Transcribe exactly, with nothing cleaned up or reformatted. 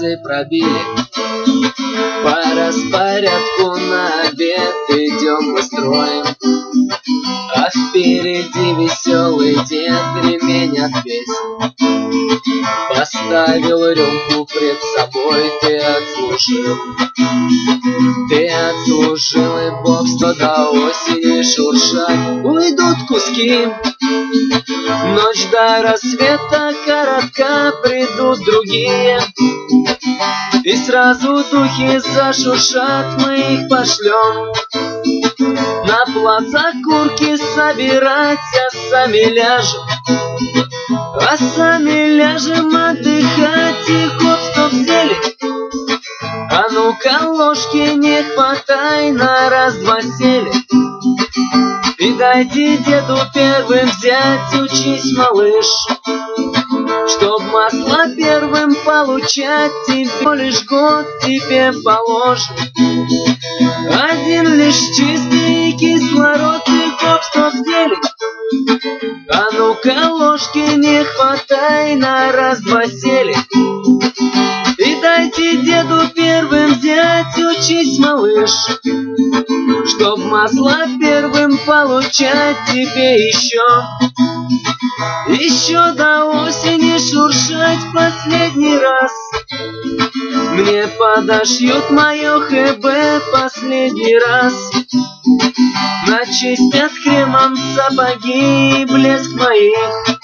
часы пробили, по распорядку на обед идем мы строем. А впереди веселый дед ремень отвесил, поставил рюмку пред собой. Ты отслужил, ты отслужил, и бог что до осени шуршать уйдут куски. Ночь до рассвета коротка, придут другие, и сразу духи зашуршат, мы их пошлем на плац окурки собирать, а сами ляжем, а сами ляжем отдыхать. И хоп, стоп, сели, а ну-ка ложки не хватай, на раз-два сели. И дайте деду первым взять, учись, малыш, чтоб масло первым получать. Тебе лишь год тебе положен, один лишь чистый кислород. И гоп, стоп, сели, а ну-ка ложки не хватай, на раз-два сели. И дайте деду первым взять, учись, малыш, чтоб масло первым получать. Тебе еще, еще до осени шуршать последний раз. Мне подошьют мое ХБ последний раз, начистят кремом сапоги и блеск моих